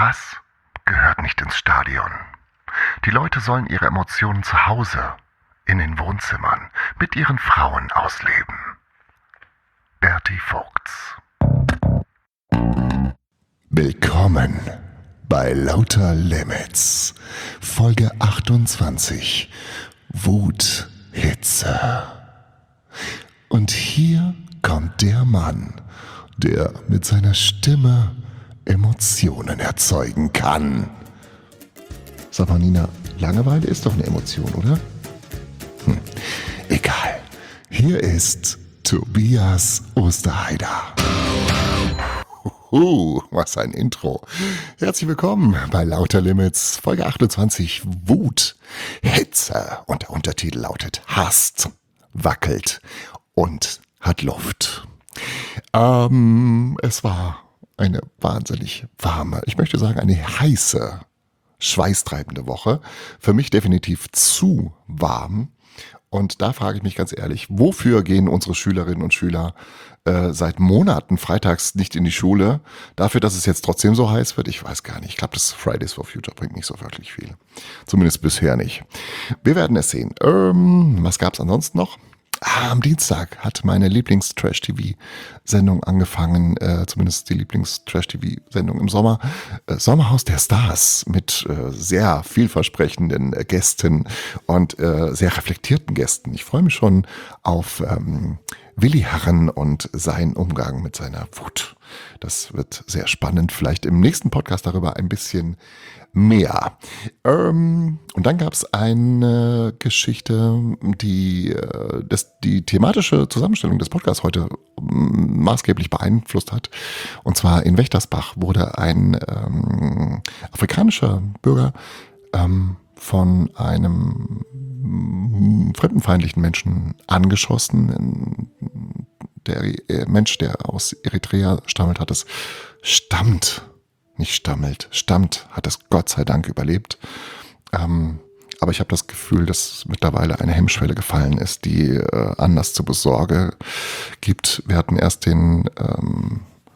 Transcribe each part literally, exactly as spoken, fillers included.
Hass gehört nicht ins Stadion. Die Leute sollen ihre Emotionen zu Hause, in den Wohnzimmern, mit ihren Frauen ausleben. Berti Vogts. Willkommen bei Lauter Limits, Folge achtundzwanzig, Wut, Hitze. Und hier kommt der Mann, der mit seiner Stimme Emotionen erzeugen kann. Sag mal, Nina, Langeweile ist doch eine Emotion, oder? Hm, egal. Hier ist Tobias Osterheider. Uh, was ein Intro. Herzlich willkommen bei Lauter Limits, Folge achtundzwanzig, Wut, Hitze. Und der Untertitel lautet Hasst, wackelt und hat Luft. Ähm, es war eine wahnsinnig warme, ich möchte sagen eine heiße, schweißtreibende Woche. Für mich definitiv zu warm. Und da frage ich mich ganz ehrlich, wofür gehen unsere Schülerinnen und Schüler äh, seit Monaten freitags nicht in die Schule? Dafür, dass es jetzt trotzdem so heiß wird? Ich weiß gar nicht. Ich glaube, das Fridays for Future bringt nicht so wirklich viel. Zumindest bisher nicht. Wir werden es sehen. Ähm, was gab es ansonsten noch? Ah, am Dienstag hat meine Lieblings-Trash-T V-Sendung angefangen, äh, zumindest die Lieblings-Trash-T V-Sendung im Sommer, äh, Sommerhaus der Stars mit äh, sehr vielversprechenden äh, Gästen und äh, sehr reflektierten Gästen. Ich freue mich schon auf ähm, Willi Herren und seinen Umgang mit seiner Wut. Das wird sehr spannend, vielleicht im nächsten Podcast darüber ein bisschen mehr. Ähm, und dann gab es eine Geschichte, die äh, das, die thematische Zusammenstellung des Podcasts heute ähm, maßgeblich beeinflusst hat. Und zwar in Wächtersbach wurde ein ähm, afrikanischer Bürger ähm, von einem mm, fremdenfeindlichen Menschen angeschossen. Der äh, Mensch, der aus Eritrea stammelt, hat es stammt. nicht stammelt, stammt, hat es Gott sei Dank überlebt. Ähm, aber ich habe das Gefühl, dass mittlerweile eine Hemmschwelle gefallen ist, die äh, Anlass zur Besorge gibt. Wir hatten erst den, ähm,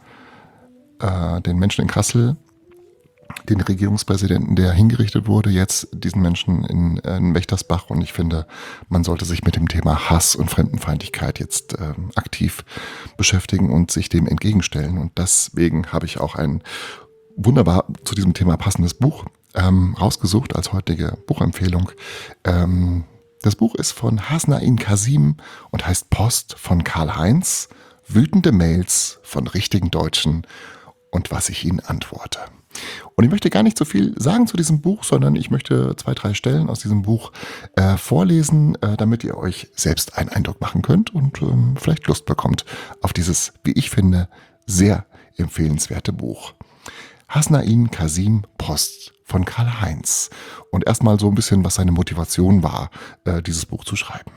äh, den Menschen in Kassel, den Regierungspräsidenten, der hingerichtet wurde, jetzt diesen Menschen in, in Wächtersbach. Und ich finde, man sollte sich mit dem Thema Hass und Fremdenfeindlichkeit jetzt äh, aktiv beschäftigen und sich dem entgegenstellen. Und deswegen habe ich auch ein wunderbar zu diesem Thema passendes Buch ähm, rausgesucht als heutige Buchempfehlung. Ähm, das Buch ist von Hasnain Kasim und heißt Post von Karl-Heinz, wütende Mails von richtigen Deutschen und was ich ihnen antworte. Und ich möchte gar nicht so viel sagen zu diesem Buch, sondern ich möchte zwei, drei Stellen aus diesem Buch äh, vorlesen, äh, damit ihr euch selbst einen Eindruck machen könnt und ähm, vielleicht Lust bekommt auf dieses, wie ich finde, sehr empfehlenswerte Buch. Hasnain Kasim, Post von Karl-Heinz. Und erstmal so ein bisschen, was seine Motivation war, äh, dieses Buch zu schreiben.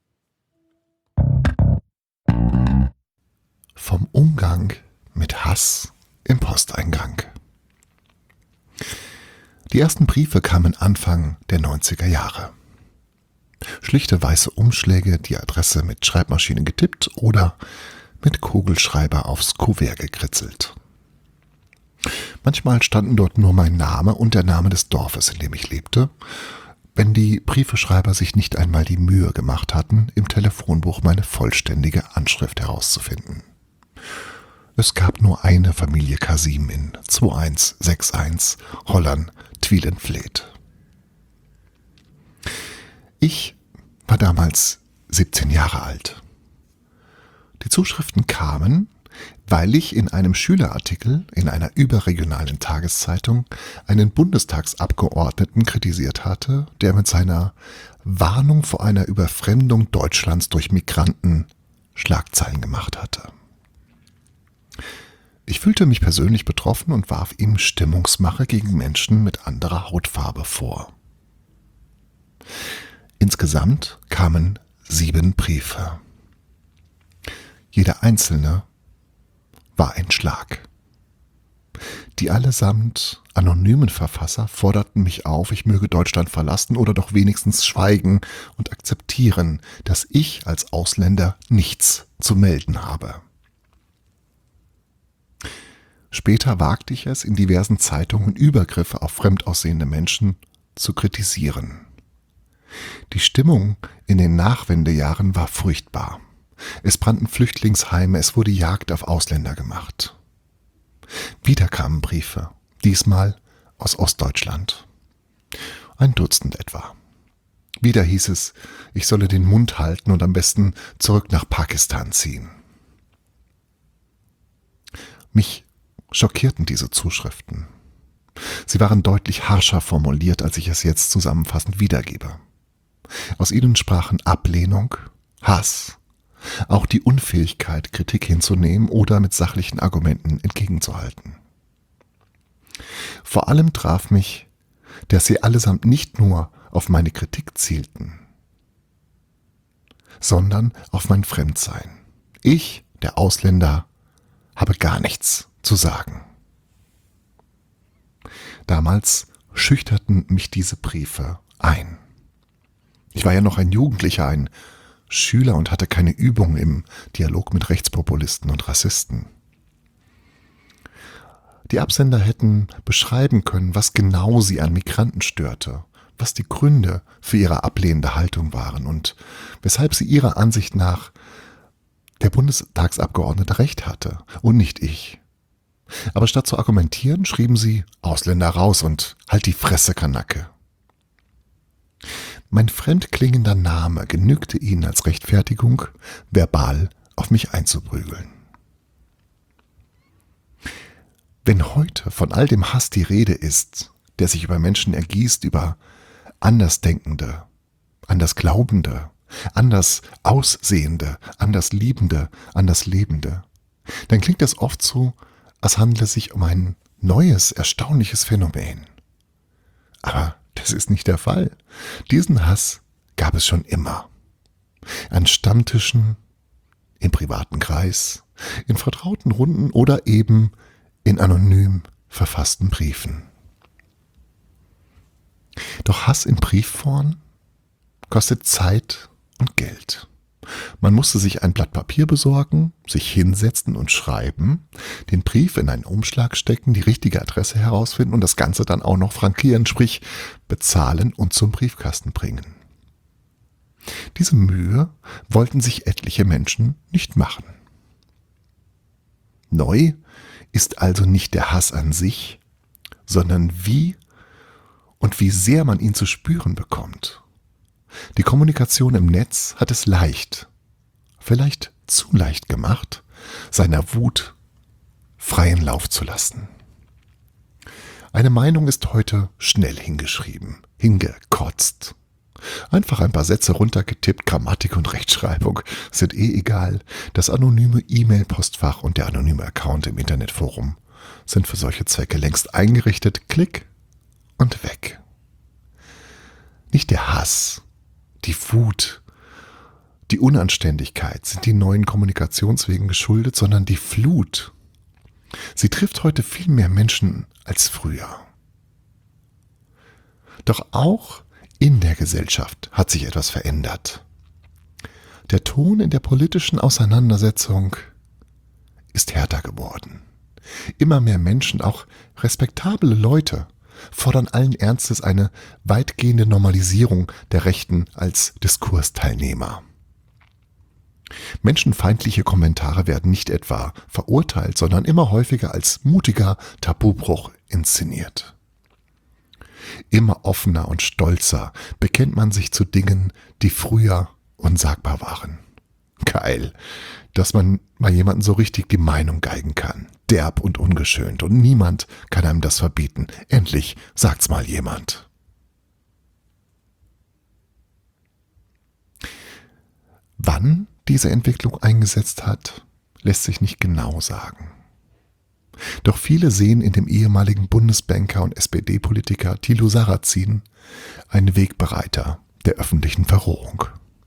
Vom Umgang mit Hass im Posteingang. Die ersten Briefe kamen Anfang der neunziger Jahre. Schlichte weiße Umschläge, die Adresse mit Schreibmaschine getippt oder mit Kugelschreiber aufs Kuvert gekritzelt. Manchmal standen dort nur mein Name und der Name des Dorfes, in dem ich lebte, wenn die Briefeschreiber sich nicht einmal die Mühe gemacht hatten, im Telefonbuch meine vollständige Anschrift herauszufinden. Es gab nur eine Familie Kasim in zwei eins sechs eins Holland, Twielenfleet. Ich war damals siebzehn Jahre alt. Die Zuschriften kamen, weil ich in einem Schülerartikel in einer überregionalen Tageszeitung einen Bundestagsabgeordneten kritisiert hatte, der mit seiner Warnung vor einer Überfremdung Deutschlands durch Migranten Schlagzeilen gemacht hatte. Ich fühlte mich persönlich betroffen und warf ihm Stimmungsmache gegen Menschen mit anderer Hautfarbe vor. Insgesamt kamen sieben Briefe. Jeder einzelne war ein Schlag. Die allesamt anonymen Verfasser forderten mich auf, ich möge Deutschland verlassen oder doch wenigstens schweigen und akzeptieren, dass ich als Ausländer nichts zu melden habe. Später wagte ich es, in diversen Zeitungen Übergriffe auf fremd aussehende Menschen zu kritisieren. Die Stimmung in den Nachwendejahren war furchtbar. Es brannten Flüchtlingsheime, es wurde Jagd auf Ausländer gemacht. Wieder kamen Briefe, diesmal aus Ostdeutschland. Ein Dutzend etwa. Wieder hieß es, ich solle den Mund halten und am besten zurück nach Pakistan ziehen. Mich schockierten diese Zuschriften. Sie waren deutlich harscher formuliert, als ich es jetzt zusammenfassend wiedergebe. Aus ihnen sprachen Ablehnung, Hass, auch die Unfähigkeit, Kritik hinzunehmen oder mit sachlichen Argumenten entgegenzuhalten. Vor allem traf mich, dass sie allesamt nicht nur auf meine Kritik zielten, sondern auf mein Fremdsein. Ich, der Ausländer, habe gar nichts zu sagen. Damals schüchterten mich diese Briefe ein. Ich war ja noch ein Jugendlicher, ein Schüler und hatte keine Übung im Dialog mit Rechtspopulisten und Rassisten. Die Absender hätten beschreiben können, was genau sie an Migranten störte, was die Gründe für ihre ablehnende Haltung waren und weshalb sie ihrer Ansicht nach der Bundestagsabgeordnete recht hatte und nicht ich. Aber statt zu argumentieren, schrieben sie Ausländer raus und halt die Fresse, Kanacke. Mein fremdklingender Name genügte ihnen als Rechtfertigung, verbal auf mich einzuprügeln. Wenn heute von all dem Hass die Rede ist, der sich über Menschen ergießt, über Andersdenkende, Andersglaubende, anders Aussehende, anders Liebende, anders Lebende, dann klingt das oft so, als handle es sich um ein neues, erstaunliches Phänomen. Aber das ist nicht der Fall. Diesen Hass gab es schon immer. An Stammtischen, im privaten Kreis, in vertrauten Runden oder eben in anonym verfassten Briefen. Doch Hass in Briefform kostet Zeit und Geld. Man musste sich ein Blatt Papier besorgen, sich hinsetzen und schreiben, den Brief in einen Umschlag stecken, die richtige Adresse herausfinden und das Ganze dann auch noch frankieren, sprich bezahlen und zum Briefkasten bringen. Diese Mühe wollten sich etliche Menschen nicht machen. Neu ist also nicht der Hass an sich, sondern wie und wie sehr man ihn zu spüren bekommt. Die Kommunikation im Netz hat es leicht, vielleicht zu leicht gemacht, seiner Wut freien Lauf zu lassen. Eine Meinung ist heute schnell hingeschrieben, hingekotzt. Einfach ein paar Sätze runtergetippt, Grammatik und Rechtschreibung sind eh egal. Das anonyme E-Mail-Postfach und der anonyme Account im Internetforum sind für solche Zwecke längst eingerichtet. Klick und weg. Nicht der Hass, die Wut, die Unanständigkeit sind die neuen Kommunikationswegen geschuldet, sondern die Flut. Sie trifft heute viel mehr Menschen als früher. Doch auch in der Gesellschaft hat sich etwas verändert. Der Ton in der politischen Auseinandersetzung ist härter geworden. Immer mehr Menschen, auch respektable Leute, fordern allen Ernstes eine weitgehende Normalisierung der Rechten als Diskursteilnehmer. Menschenfeindliche Kommentare werden nicht etwa verurteilt, sondern immer häufiger als mutiger Tabubruch inszeniert. Immer offener und stolzer bekennt man sich zu Dingen, die früher unsagbar waren. Geil, dass man mal jemanden so richtig die Meinung geigen kann. Derb und ungeschönt und niemand kann einem das verbieten. Endlich sagt's mal jemand. Wann diese Entwicklung eingesetzt hat, lässt sich nicht genau sagen. Doch viele sehen in dem ehemaligen Bundesbanker und S P D-Politiker Thilo Sarrazin einen Wegbereiter der öffentlichen Verrohung.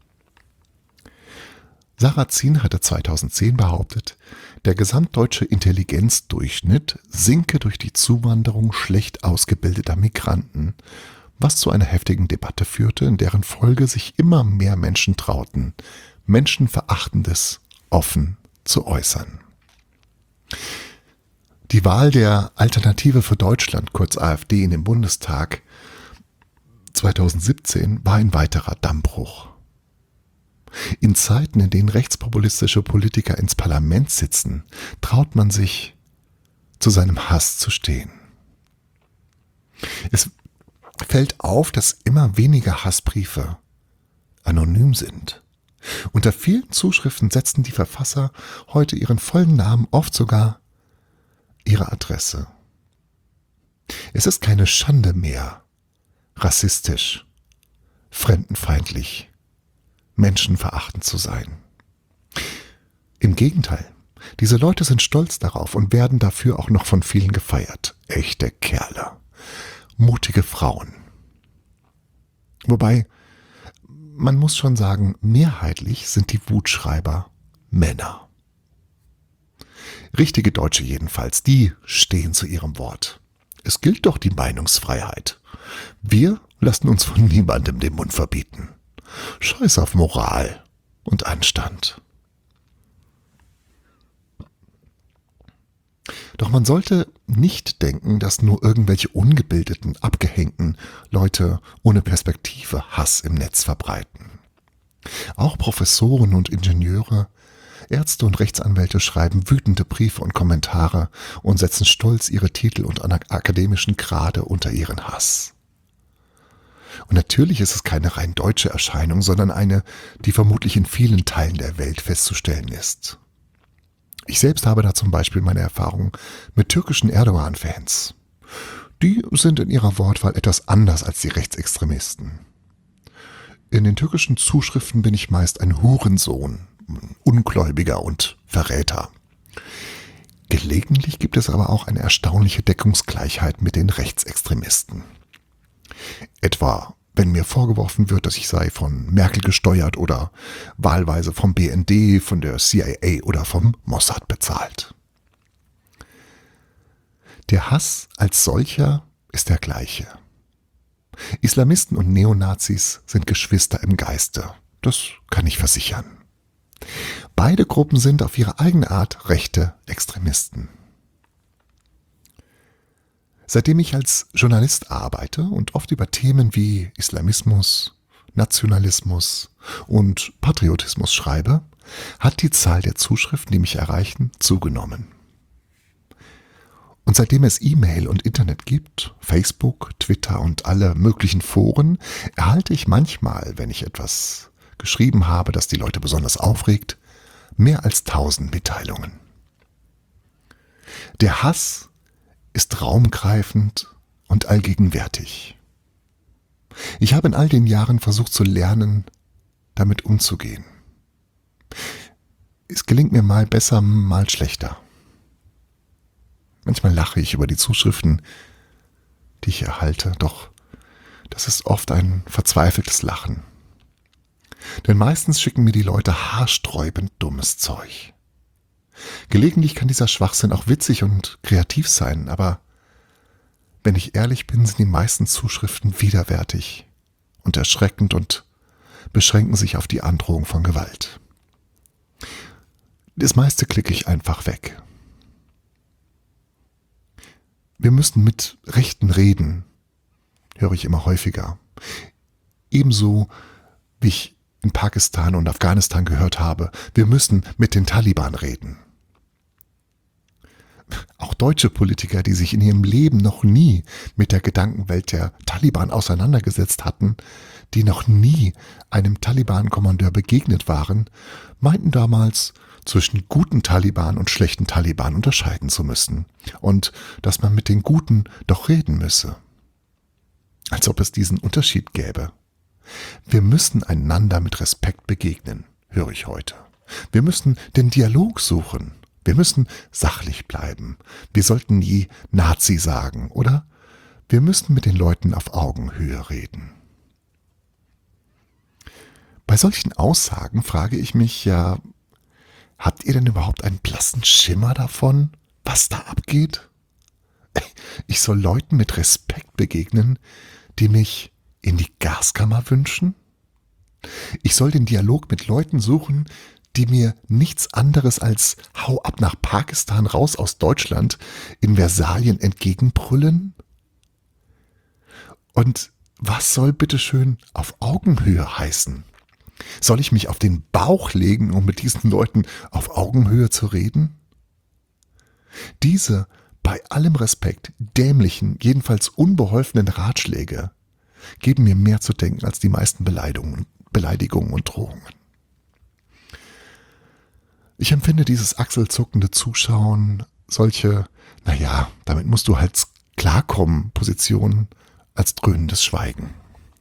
Sarrazin hatte zweitausendzehn behauptet, der gesamtdeutsche Intelligenzdurchschnitt sinke durch die Zuwanderung schlecht ausgebildeter Migranten, was zu einer heftigen Debatte führte, in deren Folge sich immer mehr Menschen trauten, Menschenverachtendes offen zu äußern. Die Wahl der Alternative für Deutschland, kurz AfD, in den Bundestag zweitausendsiebzehn war ein weiterer Dammbruch. In Zeiten, in denen rechtspopulistische Politiker ins Parlament sitzen, traut man sich, zu seinem Hass zu stehen. Es fällt auf, dass immer weniger Hassbriefe anonym sind. Unter vielen Zuschriften setzen die Verfasser heute ihren vollen Namen, oft sogar ihre Adresse. Es ist keine Schande mehr, rassistisch, fremdenfeindlich, menschenverachtend zu sein. Im Gegenteil, diese Leute sind stolz darauf und werden dafür auch noch von vielen gefeiert. Echte Kerle, mutige Frauen. Wobei, man muss schon sagen, mehrheitlich sind die Wutschreiber Männer. Richtige Deutsche jedenfalls, die stehen zu ihrem Wort. Es gilt doch die Meinungsfreiheit. Wir lassen uns von niemandem den Mund verbieten. Scheiß auf Moral und Anstand. Doch man sollte nicht denken, dass nur irgendwelche ungebildeten, abgehängten Leute ohne Perspektive Hass im Netz verbreiten. Auch Professoren und Ingenieure, Ärzte und Rechtsanwälte schreiben wütende Briefe und Kommentare und setzen stolz ihre Titel und akademischen Grade unter ihren Hass. Und natürlich ist es keine rein deutsche Erscheinung, sondern eine, die vermutlich in vielen Teilen der Welt festzustellen ist. Ich selbst habe da zum Beispiel meine Erfahrung mit türkischen Erdogan-Fans. Die sind in ihrer Wortwahl etwas anders als die Rechtsextremisten. In den türkischen Zuschriften bin ich meist ein Hurensohn, Ungläubiger und Verräter. Gelegentlich gibt es aber auch eine erstaunliche Deckungsgleichheit mit den Rechtsextremisten. Etwa, wenn mir vorgeworfen wird, dass ich sei von Merkel gesteuert oder wahlweise vom B N D, von der C I A oder vom Mossad bezahlt. Der Hass als solcher ist der gleiche. Islamisten und Neonazis sind Geschwister im Geiste, das kann ich versichern. Beide Gruppen sind auf ihre eigene Art rechte Extremisten. Seitdem ich als Journalist arbeite und oft über Themen wie Islamismus, Nationalismus und Patriotismus schreibe, hat die Zahl der Zuschriften, die mich erreichen, zugenommen. Und seitdem es E-Mail und Internet gibt, Facebook, Twitter und alle möglichen Foren, erhalte ich manchmal, wenn ich etwas geschrieben habe, das die Leute besonders aufregt, mehr als tausend Mitteilungen. Der Hass ist raumgreifend und allgegenwärtig. Ich habe in all den Jahren versucht zu lernen, damit umzugehen. Es gelingt mir mal besser, mal schlechter. Manchmal lache ich über die Zuschriften, die ich erhalte, doch das ist oft ein verzweifeltes Lachen. Denn meistens schicken mir die Leute haarsträubend dummes Zeug. Gelegentlich kann dieser Schwachsinn auch witzig und kreativ sein, aber wenn ich ehrlich bin, sind die meisten Zuschriften widerwärtig und erschreckend und beschränken sich auf die Androhung von Gewalt. Das meiste klicke ich einfach weg. Wir müssen mit Rechten reden, höre ich immer häufiger. Ebenso wie ich in Pakistan und Afghanistan gehört habe, wir müssen mit den Taliban reden. Auch deutsche Politiker, die sich in ihrem Leben noch nie mit der Gedankenwelt der Taliban auseinandergesetzt hatten, die noch nie einem Taliban-Kommandeur begegnet waren, meinten damals, zwischen guten Taliban und schlechten Taliban unterscheiden zu müssen und dass man mit den Guten doch reden müsse. Als ob es diesen Unterschied gäbe. Wir müssen einander mit Respekt begegnen, höre ich heute. Wir müssen den Dialog suchen. Wir müssen sachlich bleiben. Wir sollten nie Nazi sagen, oder? Wir müssen mit den Leuten auf Augenhöhe reden. Bei solchen Aussagen frage ich mich ja, habt ihr denn überhaupt einen blassen Schimmer davon, was da abgeht? Ich soll Leuten mit Respekt begegnen, die mich in die Gaskammer wünschen? Ich soll den Dialog mit Leuten suchen, die mir nichts anderes als hau ab nach Pakistan, raus aus Deutschland in Versalien entgegenbrüllen? Und was soll bitteschön auf Augenhöhe heißen? Soll ich mich auf den Bauch legen, um mit diesen Leuten auf Augenhöhe zu reden? Diese, bei allem Respekt, dämlichen, jedenfalls unbeholfenen Ratschläge geben mir mehr zu denken als die meisten Beleidigungen, Beleidigungen und Drohungen. Ich empfinde dieses achselzuckende Zuschauen, solche, naja, damit musst du halt klarkommen, Positionen als dröhnendes Schweigen.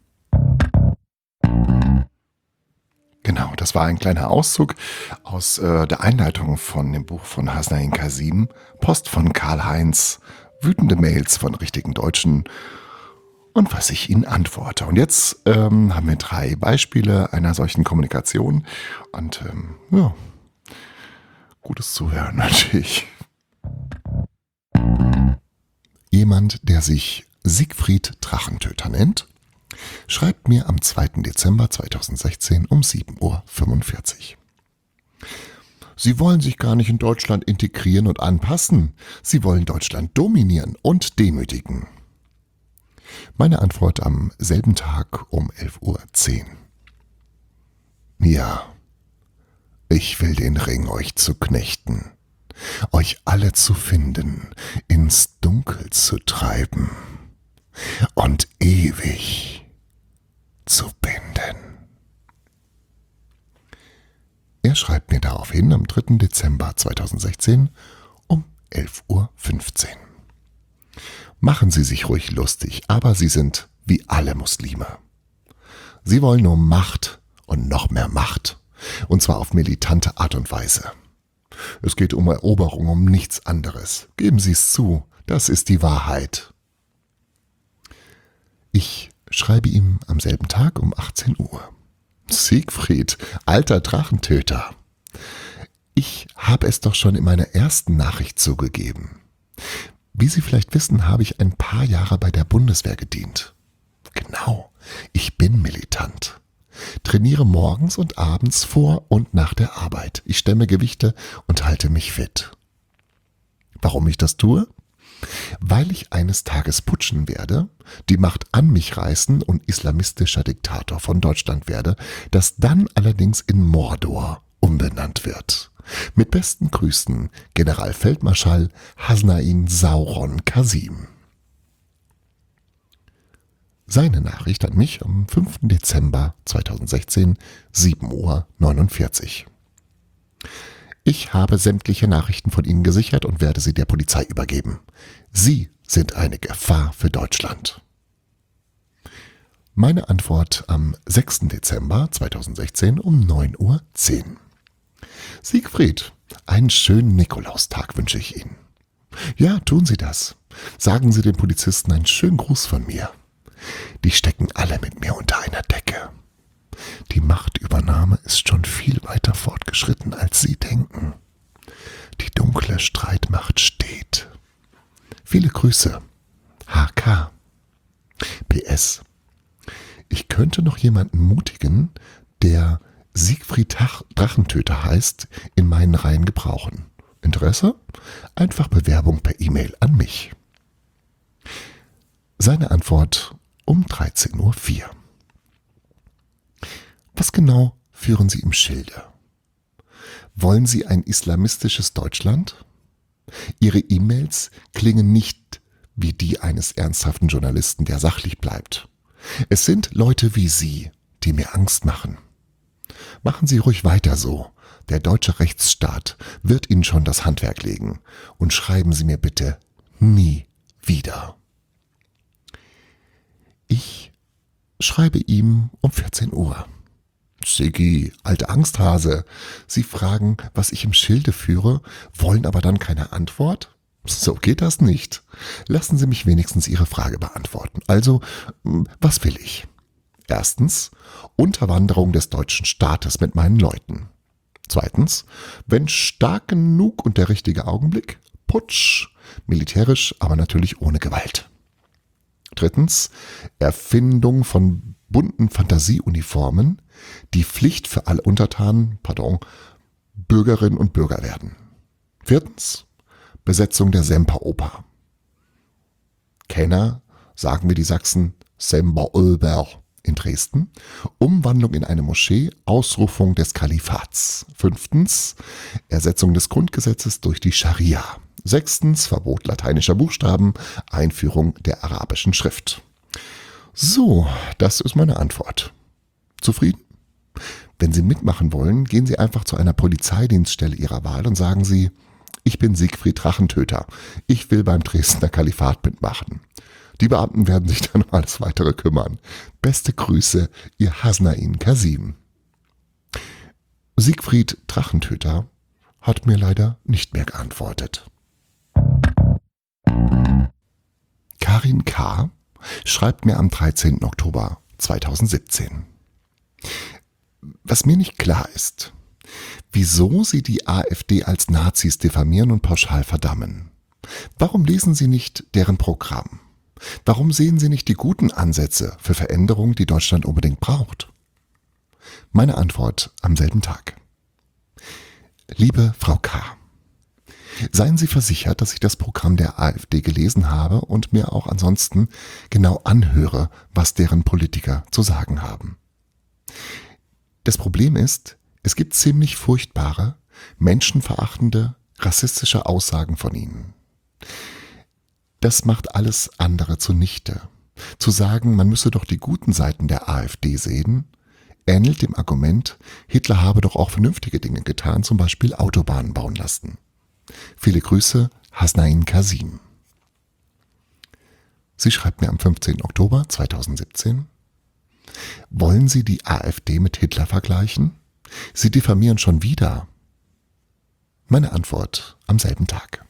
Genau, das war ein kleiner Auszug aus äh, der Einleitung von dem Buch von Hasnain Kasim, Post von Karl-Heinz, wütende Mails von richtigen Deutschen und was ich ihnen antworte. Und jetzt ähm, haben wir drei Beispiele einer solchen Kommunikation und ähm, ja, gutes Zuhören natürlich. Jemand, der sich Siegfried Drachentöter nennt, schreibt mir am zweiten Dezember zweitausendsechzehn um sieben Uhr fünfundvierzig. Sie wollen sich gar nicht in Deutschland integrieren und anpassen. Sie wollen Deutschland dominieren und demütigen. Meine Antwort am selben Tag um elf Uhr zehn. Ja, ich will den Ring euch zu knechten, euch alle zu finden, ins Dunkel zu treiben und ewig zu binden. Er schreibt mir daraufhin am dritten Dezember zweitausendsechzehn um elf Uhr fünfzehn. Machen Sie sich ruhig lustig, aber Sie sind wie alle Muslime. Sie wollen nur Macht und noch mehr Macht, und zwar auf militante Art und Weise. Es geht um Eroberung, um nichts anderes. Geben Sie es zu, das ist die Wahrheit. Ich schreibe ihm am selben Tag um achtzehn Uhr. Siegfried, alter Drachentöter. Ich habe es doch schon in meiner ersten Nachricht zugegeben. Wie Sie vielleicht wissen, habe ich ein paar Jahre bei der Bundeswehr gedient. Genau, ich bin militant. Trainiere morgens und abends vor und nach der Arbeit. Ich stemme Gewichte und halte mich fit. Warum ich das tue? Weil ich eines Tages putschen werde, die Macht an mich reißen und islamistischer Diktator von Deutschland werde, das dann allerdings in Mordor umbenannt wird. Mit besten Grüßen, Generalfeldmarschall Hasnain Sauron Kasim. Seine Nachricht an mich am fünften Dezember zweitausendsechzehn, sieben Uhr neunundvierzig. Ich habe sämtliche Nachrichten von Ihnen gesichert und werde sie der Polizei übergeben. Sie sind eine Gefahr für Deutschland. Meine Antwort am sechsten Dezember zweitausendsechzehn um neun Uhr zehn. Siegfried, einen schönen Nikolaustag wünsche ich Ihnen. Ja, tun Sie das. Sagen Sie den Polizisten einen schönen Gruß von mir. Die stecken alle mit mir unter einer Decke. Die Machtübernahme ist schon viel weiter fortgeschritten, als Sie denken. Die dunkle Streitmacht steht. Viele Grüße. H K. P S. Ich könnte noch jemanden mutigen, der Siegfried Drachentöter heißt, in meinen Reihen gebrauchen. Interesse? Einfach Bewerbung per E-Mail an mich. Seine Antwort um dreizehn Uhr vier. Was genau führen Sie im Schilde? Wollen Sie ein islamistisches Deutschland? Ihre E-Mails klingen nicht wie die eines ernsthaften Journalisten, der sachlich bleibt. Es sind Leute wie Sie, die mir Angst machen. Machen Sie ruhig weiter so. Der deutsche Rechtsstaat wird Ihnen schon das Handwerk legen. Und schreiben Sie mir bitte nie wieder. Ich schreibe ihm um vierzehn Uhr. Siggi, alte Angsthase, Sie fragen, was ich im Schilde führe, wollen aber dann keine Antwort? So geht das nicht. Lassen Sie mich wenigstens Ihre Frage beantworten. Also, was will ich? Erstens, Unterwanderung des deutschen Staates mit meinen Leuten. Zweitens, wenn stark genug und der richtige Augenblick, Putsch, militärisch, aber natürlich ohne Gewalt. Drittens, Erfindung von bunten Fantasieuniformen, die Pflicht für alle Untertanen, pardon, Bürgerinnen und Bürger werden. Viertens, Besetzung der Semperoper. Kenner, sagen wir die Sachsen, Semperoper in Dresden. Umwandlung in eine Moschee, Ausrufung des Kalifats. Fünftens, Ersetzung des Grundgesetzes durch die Scharia. Sechstens, Verbot lateinischer Buchstaben, Einführung der arabischen Schrift. So, das ist meine Antwort. Zufrieden? Wenn Sie mitmachen wollen, gehen Sie einfach zu einer Polizeidienststelle Ihrer Wahl und sagen Sie, ich bin Siegfried Drachentöter, ich will beim Dresdner Kalifat mitmachen. Die Beamten werden sich dann um alles Weitere kümmern. Beste Grüße, Ihr Hasnain Kasim. Siegfried Drachentöter hat mir leider nicht mehr geantwortet. Karin K. schreibt mir am dreizehnten Oktober zweitausendsiebzehn. Was mir nicht klar ist, wieso Sie die AfD als Nazis diffamieren und pauschal verdammen. Warum lesen Sie nicht deren Programm? Warum sehen Sie nicht die guten Ansätze für Veränderung, die Deutschland unbedingt braucht? Meine Antwort am selben Tag. Liebe Frau K., seien Sie versichert, dass ich das Programm der AfD gelesen habe und mir auch ansonsten genau anhöre, was deren Politiker zu sagen haben. Das Problem ist, es gibt ziemlich furchtbare, menschenverachtende, rassistische Aussagen von ihnen. Das macht alles andere zunichte. Zu sagen, man müsse doch die guten Seiten der AfD sehen, ähnelt dem Argument, Hitler habe doch auch vernünftige Dinge getan, zum Beispiel Autobahnen bauen lassen. Viele Grüße, Hasnain Kasim. Sie schreibt mir am fünfzehnten Oktober zweitausendsiebzehn, wollen Sie die AfD mit Hitler vergleichen? Sie diffamieren schon wieder. Meine Antwort am selben Tag.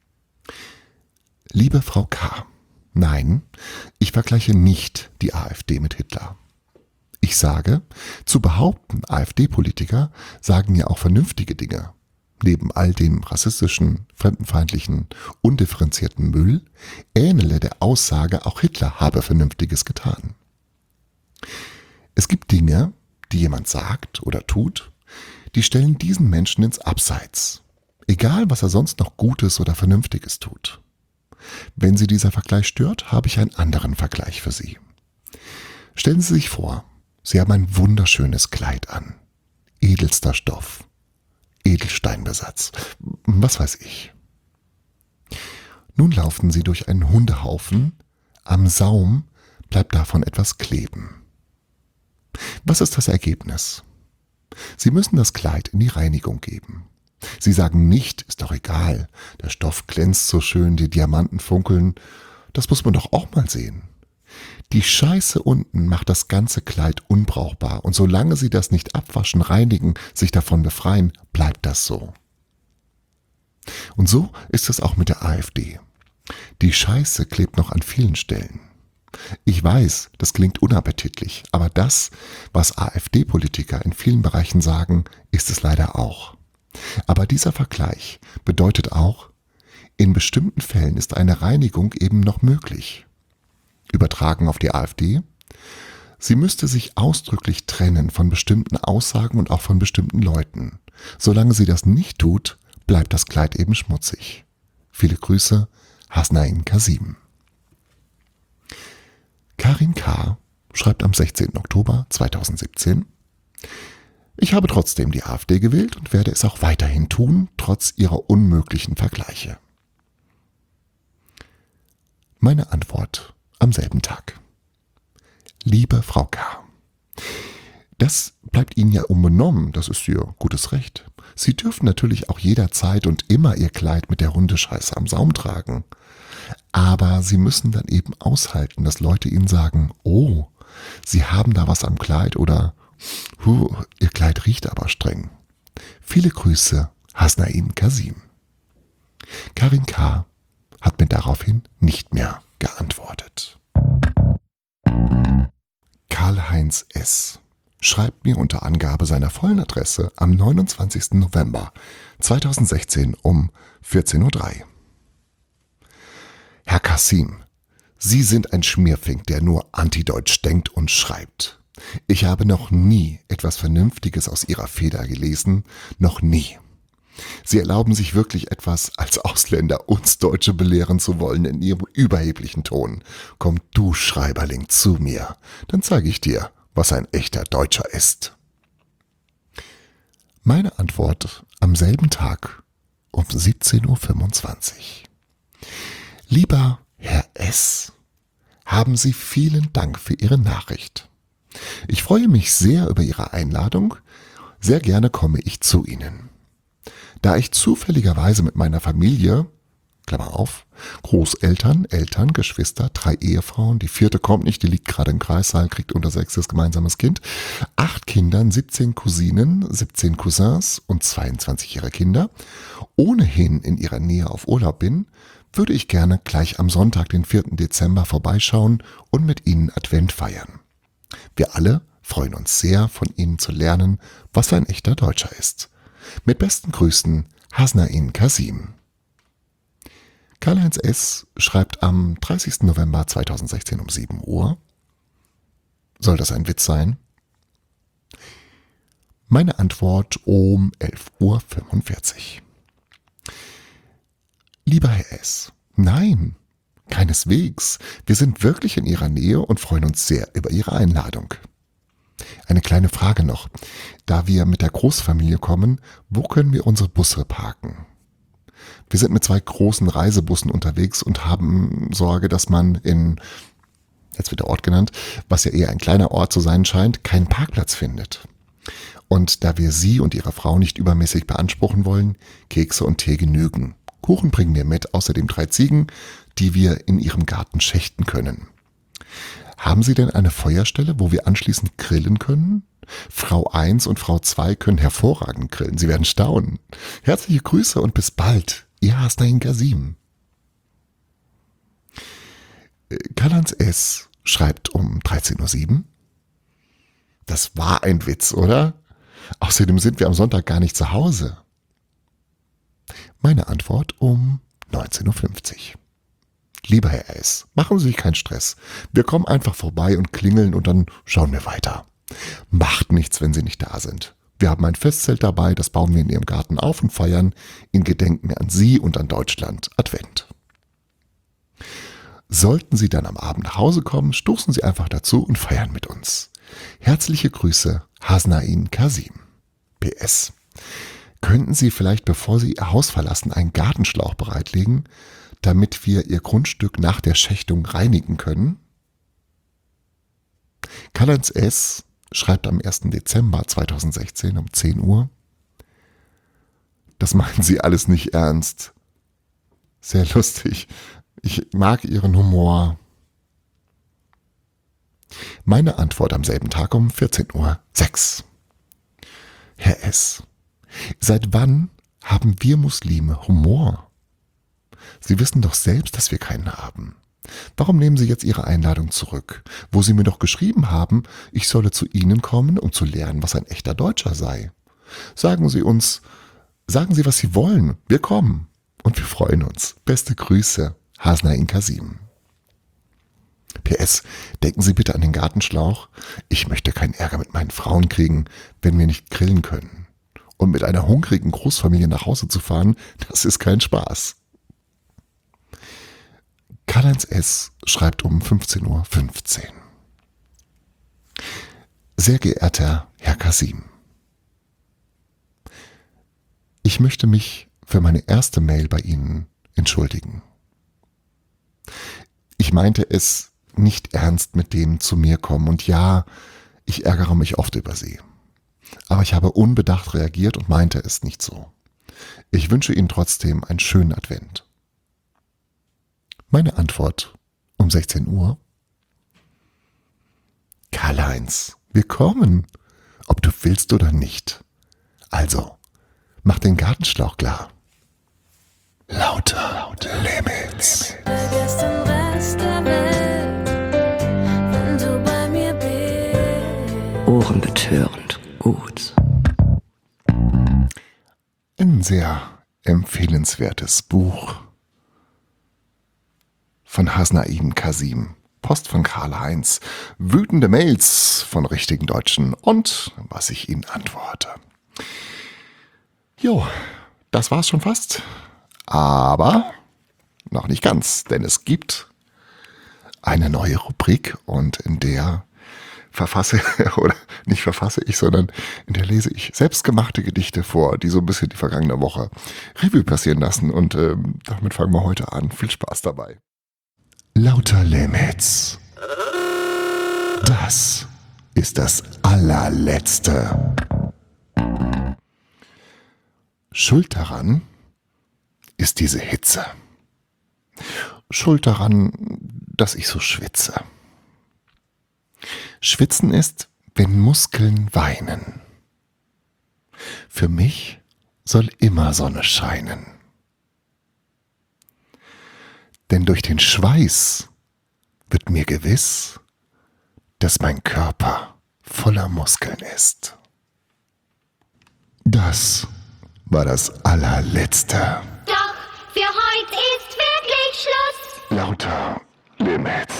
Liebe Frau K., nein, ich vergleiche nicht die AfD mit Hitler. Ich sage, zu behaupten, AfD-Politiker sagen ja auch vernünftige Dinge. Neben all dem rassistischen, fremdenfeindlichen, undifferenzierten Müll ähnele der Aussage, auch Hitler habe Vernünftiges getan. Es gibt Dinge, die jemand sagt oder tut, die stellen diesen Menschen ins Abseits. Egal, was er sonst noch Gutes oder Vernünftiges tut. Wenn Sie dieser Vergleich stört, habe ich einen anderen Vergleich für Sie. Stellen Sie sich vor, Sie haben ein wunderschönes Kleid an. Edelster Stoff. Edelsteinbesatz. Was weiß ich. Nun laufen Sie durch einen Hundehaufen. Am Saum bleibt davon etwas kleben. Was ist das Ergebnis? Sie müssen das Kleid in die Reinigung geben. Sie sagen nicht, ist doch egal, der Stoff glänzt so schön, die Diamanten funkeln, das muss man doch auch mal sehen. Die Scheiße unten macht das ganze Kleid unbrauchbar und solange Sie das nicht abwaschen, reinigen, sich davon befreien, bleibt das so. Und so ist es auch mit der AfD. Die Scheiße klebt noch an vielen Stellen. Ich weiß, das klingt unappetitlich, aber das, was AfD-Politiker in vielen Bereichen sagen, ist es leider auch. Aber dieser Vergleich bedeutet auch, in bestimmten Fällen ist eine Reinigung eben noch möglich. Übertragen auf die AfD, sie müsste sich ausdrücklich trennen von bestimmten Aussagen und auch von bestimmten Leuten. Solange sie das nicht tut, bleibt das Kleid eben schmutzig. Viele Grüße, Hasnain Kasim. Karin K. schreibt am sechzehnten Oktober zweitausendsiebzehn, ich habe trotzdem die AfD gewählt und werde es auch weiterhin tun, trotz ihrer unmöglichen Vergleiche. Meine Antwort am selben Tag. Liebe Frau K., das bleibt Ihnen ja unbenommen, das ist Ihr gutes Recht. Sie dürfen natürlich auch jederzeit und immer Ihr Kleid mit der Hundescheiße am Saum tragen. Aber Sie müssen dann eben aushalten, dass Leute Ihnen sagen, oh, Sie haben da was am Kleid oder huh, Ihr Kleid riecht aber streng. Viele Grüße, Hasnain Kasim. Karin K. hat mir daraufhin nicht mehr geantwortet. Karl-Heinz S. schreibt mir unter Angabe seiner vollen Adresse am neunundzwanzigsten November zweitausendsechzehn um vierzehn Uhr drei. Herr Kasim, Sie sind ein Schmierfink, der nur antideutsch denkt und schreibt. Ich habe noch nie etwas Vernünftiges aus Ihrer Feder gelesen, noch nie. Sie erlauben sich wirklich etwas, als Ausländer uns Deutsche belehren zu wollen in ihrem überheblichen Ton. Komm du, Schreiberling, zu mir, dann zeige ich dir, was ein echter Deutscher ist. Meine Antwort am selben Tag um siebzehn Uhr fünfundzwanzig. Lieber Herr S., haben Sie vielen Dank für Ihre Nachricht. Ich freue mich sehr über Ihre Einladung. Sehr gerne komme ich zu Ihnen. Da ich zufälligerweise mit meiner Familie, Klammer auf, Großeltern, Eltern, Geschwister, drei Ehefrauen, die vierte kommt nicht, die liegt gerade im Kreissaal, kriegt unser sechstes gemeinsames Kind, acht Kindern, siebzehn Cousinen, siebzehn Cousins und zweiundzwanzig ihrer Kinder, ohnehin in ihrer Nähe auf Urlaub bin, würde ich gerne gleich am Sonntag, den vierten Dezember, vorbeischauen und mit Ihnen Advent feiern. Wir alle freuen uns sehr, von Ihnen zu lernen, was ein echter Deutscher ist. Mit besten Grüßen, Hasnain Kasim. Karl-Heinz S. schreibt am dreißigsten November zweitausendsechzehn um sieben Uhr. Soll das ein Witz sein? Meine Antwort um elf Uhr fünfundvierzig. Lieber Herr S., nein, keineswegs. Wir sind wirklich in Ihrer Nähe und freuen uns sehr über Ihre Einladung. Eine kleine Frage noch. Da wir mit der Großfamilie kommen, wo können wir unsere Busse parken? Wir sind mit zwei großen Reisebussen unterwegs und haben Sorge, dass man in, jetzt wird der Ort genannt, was ja eher ein kleiner Ort zu sein scheint, keinen Parkplatz findet. Und da wir Sie und Ihre Frau nicht übermäßig beanspruchen wollen, Kekse und Tee genügen. Kuchen bringen wir mit, außerdem drei Ziegen, die wir in Ihrem Garten schächten können. Haben Sie denn eine Feuerstelle, wo wir anschließend grillen können? Frau eins und Frau zwei können hervorragend grillen. Sie werden staunen. Herzliche Grüße und bis bald. Ihr Hasnain Kasim. Karl-Heinz S. schreibt um dreizehn Uhr sieben. Das war ein Witz, oder? Außerdem sind wir am Sonntag gar nicht zu Hause. Meine Antwort um neunzehn Uhr fünfzig. Lieber Herr S., machen Sie sich keinen Stress. Wir kommen einfach vorbei und klingeln und dann schauen wir weiter. Macht nichts, wenn Sie nicht da sind. Wir haben ein Festzelt dabei, das bauen wir in Ihrem Garten auf und feiern in Gedenken an Sie und an Deutschland Advent. Sollten Sie dann am Abend nach Hause kommen, stoßen Sie einfach dazu und feiern mit uns. Herzliche Grüße, Hasnain Kasim. P S. Könnten Sie vielleicht, bevor Sie Ihr Haus verlassen, einen Gartenschlauch bereitlegen, damit wir Ihr Grundstück nach der Schächtung reinigen können? Karl-Heinz S. schreibt am ersten Dezember zweitausendsechzehn um zehn Uhr. Das meinen Sie alles nicht ernst. Sehr lustig. Ich mag Ihren Humor. Meine Antwort am selben Tag um vierzehn Uhr sechs. Herr S., seit wann haben wir Muslime Humor? Sie wissen doch selbst, dass wir keinen haben. Warum nehmen Sie jetzt Ihre Einladung zurück, wo Sie mir doch geschrieben haben, ich solle zu Ihnen kommen, um zu lernen, was ein echter Deutscher sei? Sagen Sie uns, sagen Sie, was Sie wollen. Wir kommen und wir freuen uns. Beste Grüße, Hasnain Kasim. P S. Denken Sie bitte an den Gartenschlauch. Ich möchte keinen Ärger mit meinen Frauen kriegen, wenn wir nicht grillen können. Und mit einer hungrigen Großfamilie nach Hause zu fahren, das ist kein Spaß. Karl-Heinz S. schreibt um fünfzehn Uhr fünfzehn. Sehr geehrter Herr Kasim, ich möchte mich für meine erste Mail bei Ihnen entschuldigen. Ich meinte es nicht ernst mit dem zu mir kommen und ja, ich ärgere mich oft über Sie. Aber ich habe unbedacht reagiert und meinte es nicht so. Ich wünsche Ihnen trotzdem einen schönen Advent. Meine Antwort um sechzehn Uhr. Karl-Heinz, wir kommen, ob du willst oder nicht. Also, mach den Gartenschlauch klar. Lauter, lauter Limits. Vergiss den Rest der Welt, wenn du bei mir bist. Ohrenbetörend gut. Ein sehr empfehlenswertes Buch von Hasnain Kasim. Post von Karl-Heinz. Wütende Mails von richtigen Deutschen und was ich ihnen antworte. Jo, das war's schon fast. Aber noch nicht ganz, denn es gibt eine neue Rubrik und in der verfasse, oder nicht verfasse ich, sondern in der lese ich selbstgemachte Gedichte vor, die so ein bisschen die vergangene Woche Revue passieren lassen. Und ähm, damit fangen wir heute an. Viel Spaß dabei. Lauter Limits. Das ist das allerletzte. Schuld daran ist diese Hitze. Schuld daran, dass ich so schwitze. Schwitzen ist, wenn Muskeln weinen. Für mich soll immer Sonne scheinen. Denn durch den Schweiß wird mir gewiss, dass mein Körper voller Muskeln ist. Das war das allerletzte. Doch für heute ist wirklich Schluss. Lauter Limits.